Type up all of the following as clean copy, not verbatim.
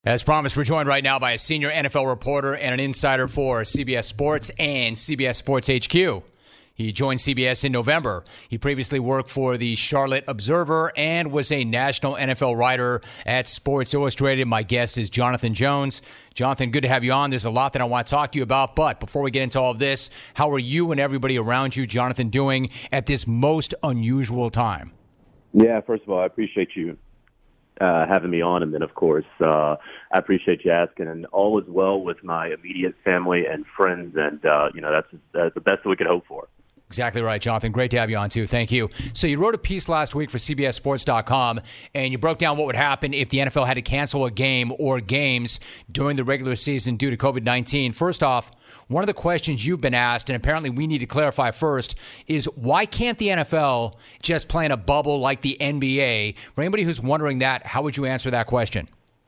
As promised, we're joined right now by a senior NFL reporter and an insider for CBS Sports and CBS Sports HQ. He joined CBS in November. He previously worked for the Charlotte Observer and was a national NFL writer at Sports Illustrated. My guest is Jonathan Jones. Jonathan, good to have you on. There's a lot that I want to talk to you about, but before we get into all of this, how are you and everybody around you, Jonathan, doing at this most unusual time? Yeah, first of all, I appreciate you having me on, and then, of course, I appreciate you asking. And all is well with my immediate family and friends, and that's the best that we could hope for. Exactly right, Jonathan. Great to have you on, too. Thank you. So you wrote a piece last week for CBSSports.com, and you broke down what would happen if the NFL had to cancel a game or games during the regular season due to COVID-19. First off, one of the questions you've been asked, and apparently we need to clarify first, is why can't the NFL just play in a bubble like the NBA? For anybody who's wondering that, how would you answer that question?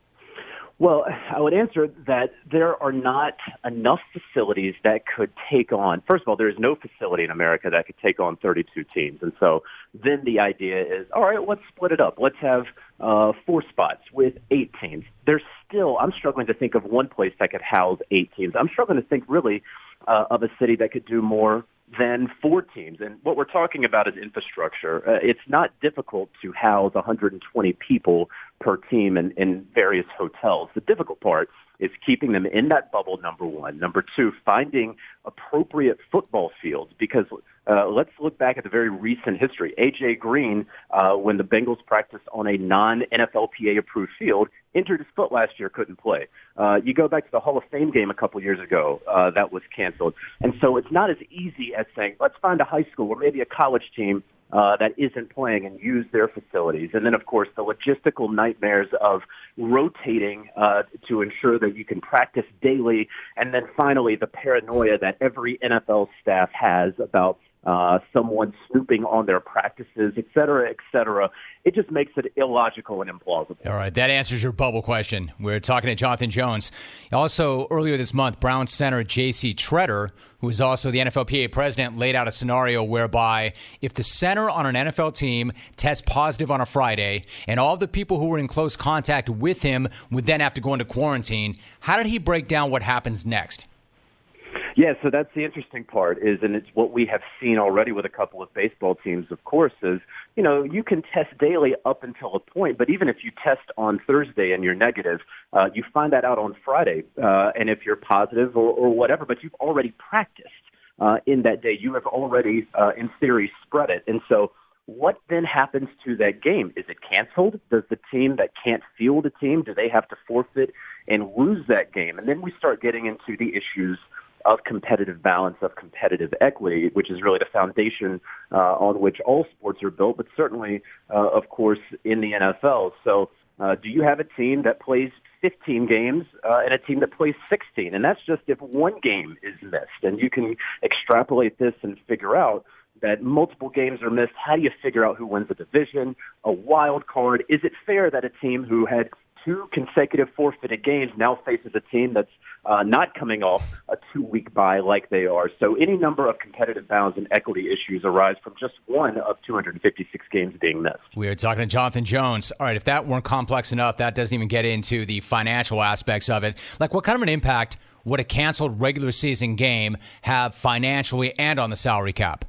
Well, I would answer that there are not enough facilities that could take on, first of all, there is no facility in America that could take on 32 teams. And so then the idea is, all right, let's split it up. Let's have 4 spots with 8 teams. I'm struggling to think of one place that could house 8 teams. I'm struggling to think really of a city that could do more than 4 teams. And what we're talking about is infrastructure. It's not difficult to house 120 people per team in various hotels. The difficult part is keeping them in that bubble, number one. Number two, finding appropriate football fields, because let's look back at the very recent history. A.J. Green, when the Bengals practiced on a non-NFLPA-approved field, injured his foot last year, couldn't play. You go back to the Hall of Fame game a couple years ago, that was canceled. And so it's not as easy as saying, let's find a high school or maybe a college team that isn't playing and use their facilities. And then, of course, the logistical nightmares of rotating to ensure that you can practice daily. And then finally, the paranoia that every NFL staff has about someone snooping on their practices, et cetera, et cetera. It just makes it illogical and implausible. All right, that answers your bubble question. We're talking to Jonathan Jones. Also, earlier this month, Browns center J.C. Tretter, who is also the NFLPA president, laid out a scenario whereby if the center on an NFL team tests positive on a Friday and all of the people who were in close contact with him would then have to go into quarantine, how did he break down what happens next? Yeah, so that's the interesting part and it's what we have seen already with a couple of baseball teams, of course, is, you can test daily up until a point, but even if you test on Thursday and you're negative, you find that out on Friday. And if you're positive or whatever, but you've already practiced in that day, you have already, in theory, spread it. And so what then happens to that game? Is it canceled? Does the team that can't field a team, do they have to forfeit and lose that game? And then we start getting into the issues of competitive balance, of competitive equity, which is really the foundation on which all sports are built, but certainly, of course, in the NFL. So do you have a team that plays 15 games and a team that plays 16? And that's just if one game is missed. And you can extrapolate this and figure out that multiple games are missed. How do you figure out who wins the division, a wild card? Is it fair that a team who had 2 consecutive forfeited games now faces a team that's not coming off a 2-week bye like they are? So any number of competitive balance and equity issues arise from just one of 256 games being missed. We are talking to Jonathan Jones. All right, if that weren't complex enough, that doesn't even get into the financial aspects of it. Like, what kind of an impact would a canceled regular season game have financially and on the salary cap?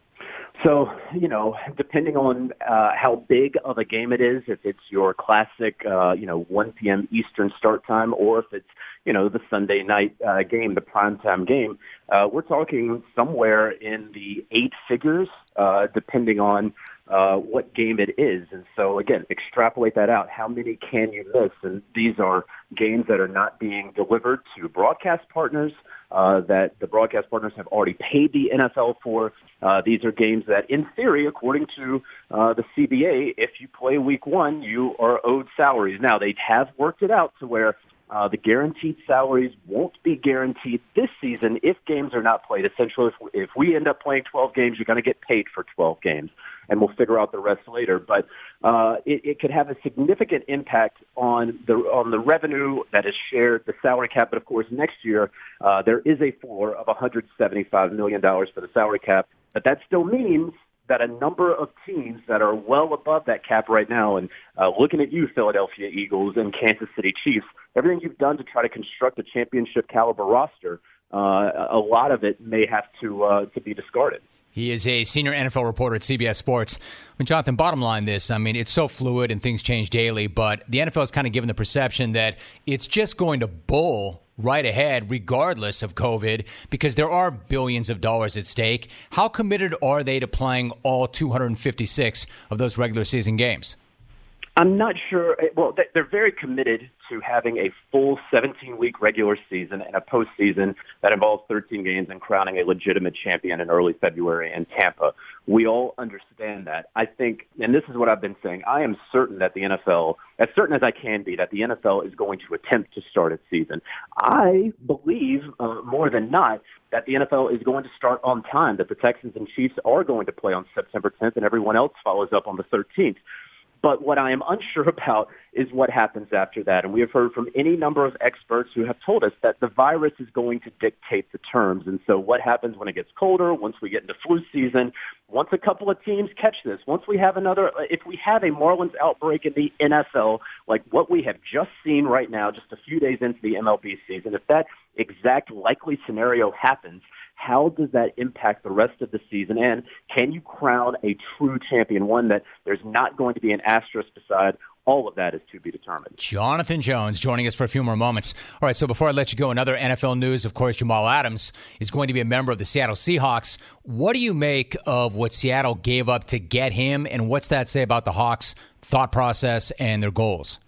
So, depending on how big of a game it is, if it's your classic, 1 p.m. Eastern start time, or if it's, the Sunday night game, the primetime game, we're talking somewhere in the 8 figures, depending on what game it is. And so, again, extrapolate that out. How many can you miss? And these are games that are not being delivered to broadcast partners, that the broadcast partners have already paid the NFL for. These are games that, in theory, according to the CBA, if you play week 1, you are owed salaries. Now, they have worked it out to where the guaranteed salaries won't be guaranteed this season if games are not played. Essentially, if we end up playing 12 games, you're going to get paid for 12 games, and we'll figure out the rest later. But it could have a significant impact on the revenue that is shared, the salary cap. But, of course, next year there is a floor of $175 million for the salary cap. But that still means that a number of teams that are well above that cap right now, and looking at you, Philadelphia Eagles and Kansas City Chiefs, everything you've done to try to construct a championship caliber roster, a lot of it may have to be discarded. He is a senior NFL reporter at CBS Sports. I mean, Jonathan, bottom line this, I mean, it's so fluid and things change daily, but the NFL is kind of given the perception that it's just going to bull right ahead regardless of COVID because there are billions of dollars at stake. How committed are they to playing all 256 of those regular season games? I'm not sure. Well, they're very committed to having a full 17-week regular season and a postseason that involves 13 games and crowning a legitimate champion in early February in Tampa. We all understand that. I think, and this is what I've been saying, I am certain that the NFL, as certain as I can be, that the NFL is going to attempt to start its season. I believe, more than not, that the NFL is going to start on time, that the Texans and Chiefs are going to play on September 10th, and everyone else follows up on the 13th. But what I am unsure about is what happens after that. And we have heard from any number of experts who have told us that the virus is going to dictate the terms. And so what happens when it gets colder, once we get into flu season, once a couple of teams catch this, once we have if we have a Marlins outbreak in the NFL, like what we have just seen right now, just a few days into the MLB season, if that exact likely scenario happens, how does that impact the rest of the season? And can you crown a true champion, one that there's not going to be an asterisk beside? All of that is to be determined. Jonathan Jones joining us for a few more moments. All right, so before I let you go, another NFL news, of course, Jamal Adams is going to be a member of the Seattle Seahawks. What do you make of what Seattle gave up to get him, and what's that say about the Hawks' thought process and their goals?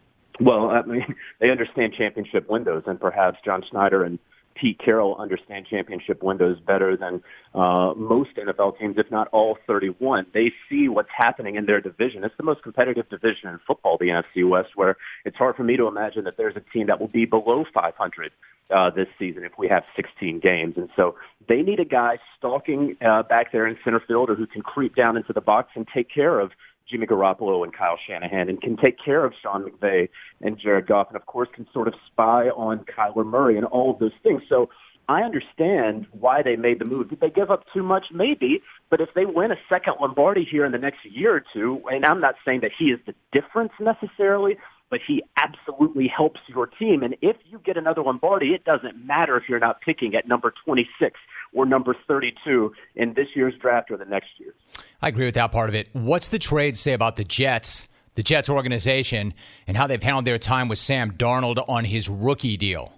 Well, I mean, they understand championship windows, and perhaps John Schneider and Pete Carroll understand championship windows better than most NFL teams, if not all 31. They see what's happening in their division. It's the most competitive division in football, the NFC West, where it's hard for me to imagine that there's a team that will be below 500 this season if we have 16 games. And so they need a guy stalking back there in center field or who can creep down into the box and take care of Jimmy Garoppolo and Kyle Shanahan, and can take care of Sean McVay and Jared Goff, and of course can sort of spy on Kyler Murray and all of those things. So I understand why they made the move. Did they give up too much? Maybe. But if they win a second Lombardi here in the next year or two, and I'm not saying that he is the difference necessarily, but he absolutely helps your team. And if you get another Lombardi, it doesn't matter if you're not picking at number 26 or number 32 in this year's draft or the next year's. I agree with that part of it. What's the trade say about the Jets organization, and how they've handled their time with Sam Darnold on his rookie deal?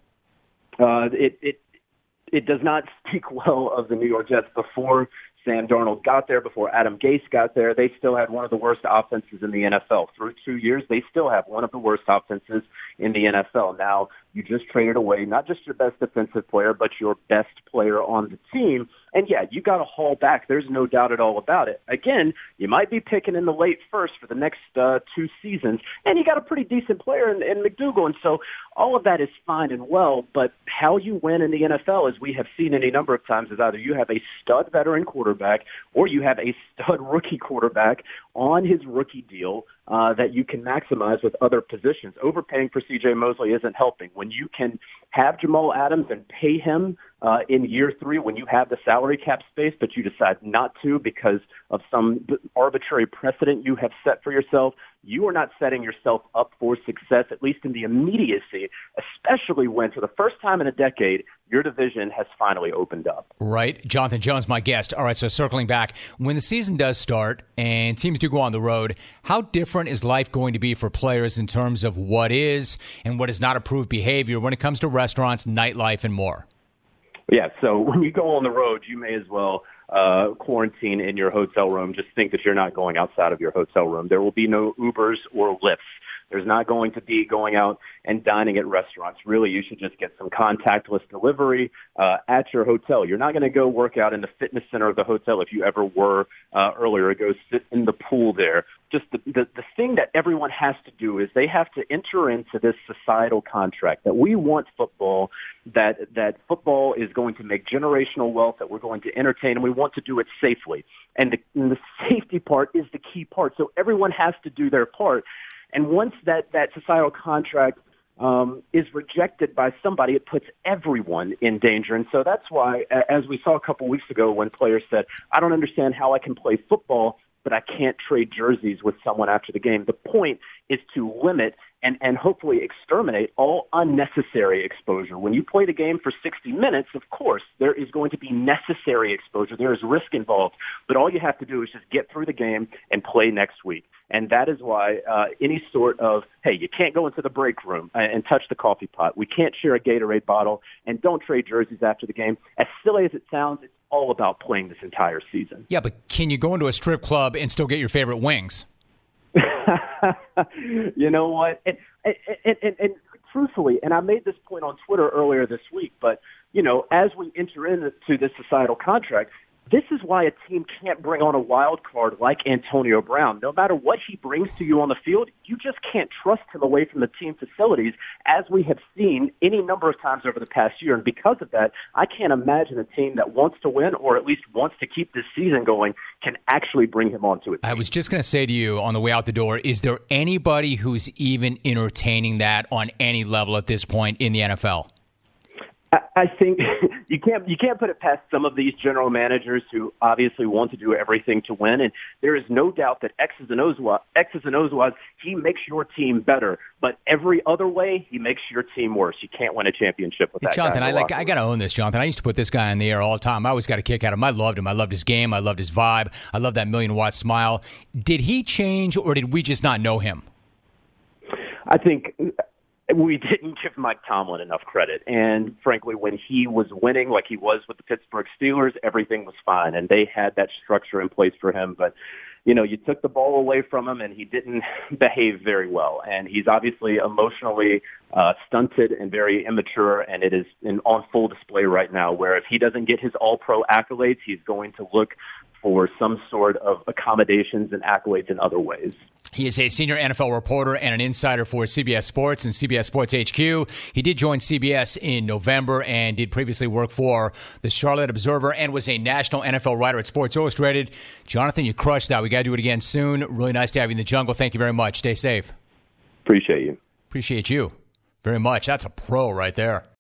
It does not speak well of the New York Jets. Before Sam Darnold got there, before Adam Gase got there, they still had one of the worst offenses in the NFL. Through 2 years, they still have one of the worst offenses in the NFL. Now, you just traded away not just your best defensive player, but your best player on the team. And, yeah, you got to haul back. There's no doubt at all about it. Again, you might be picking in the late first for the next 2 seasons, and you got a pretty decent player in McDougal. And so all of that is fine and well, but how you win in the NFL, as we have seen any number of times, is either you have a stud veteran quarterback or you have a stud rookie quarterback on his rookie deal that you can maximize with other positions. Overpaying for C.J. Mosley isn't helping. When you can have Jamal Adams and pay him in year 3 when you have the salary cap space, but you decide not to because of some arbitrary precedent you have set for yourself, you are not setting yourself up for success, at least in the immediacy, especially when, for the first time in a decade, your division has finally opened up. Right. Jonathan Jones, my guest. All right, so circling back, when the season does start and teams do go on the road, how different is life going to be for players in terms of what is and what is not approved behavior when it comes to restaurants, nightlife, and more? Yeah, so when you go on the road, you may as well quarantine in your hotel room. Just think that you're not going outside of your hotel room. There will be no Ubers or Lyfts. There's not going to be going out and dining at restaurants. Really, you should just get some contactless delivery at your hotel. You're not going to go work out in the fitness center of the hotel if you ever were earlier. Go sit in the pool there. Just the thing that everyone has to do is they have to enter into this societal contract that we want football, that football is going to make generational wealth, that we're going to entertain, and we want to do it safely. And the safety part is the key part. So everyone has to do their part. And once that societal contract is rejected by somebody, it puts everyone in danger. And so that's why, as we saw a couple weeks ago when players said, I don't understand how I can play football but I can't trade jerseys with someone after the game. The point is to limit and hopefully exterminate all unnecessary exposure. When you play the game for 60 minutes, of course, there is going to be necessary exposure. There is risk involved. But all you have to do is just get through the game and play next week. And that is why any sort of, hey, you can't go into the break room and touch the coffee pot. We can't share a Gatorade bottle, and don't trade jerseys after the game. As silly as it sounds, it's all about playing this entire season. Yeah, but can you go into a strip club and still get your favorite wings? You know what? And truthfully, and I made this point on Twitter earlier this week, but, you know, as we enter into this societal contract, this is why a team can't bring on a wild card like Antonio Brown. No matter what he brings to you on the field, you just can't trust him away from the team facilities, as we have seen any number of times over the past year. And because of that, I can't imagine a team that wants to win, or at least wants to keep this season going, can actually bring him onto it. I was just going to say to you on the way out the door, is there anybody who's even entertaining that on any level at this point in the NFL? I think you can't put it past some of these general managers who obviously want to do everything to win, and there is no doubt that X's and O's wise, he makes your team better, but every other way he makes your team worse. You can't win a championship with that Jonathan, guy. I got to own this, Jonathan. I used to put this guy in the air all the time. I always got a kick out of him. I loved him. I loved his game. I loved his vibe. I loved that million-watt smile. Did he change, or did we just not know him? I think we didn't give Mike Tomlin enough credit. And frankly, when he was winning like he was with the Pittsburgh Steelers, everything was fine. And they had that structure in place for him. But, you know, you took the ball away from him and he didn't behave very well. And he's obviously emotionally stunted and very immature. And it is on full display right now, where if he doesn't get his all-pro accolades, he's going to look for some sort of accommodations and accolades in other ways. He is a senior NFL reporter and an insider for CBS Sports and CBS Sports HQ. He did join CBS in November and did previously work for the Charlotte Observer and was a national NFL writer at Sports Illustrated. Jonathan, you crushed that. We got to do it again soon. Really nice to have you in the jungle. Thank you very much. Stay safe. Appreciate you. Appreciate you very much. That's a pro right there.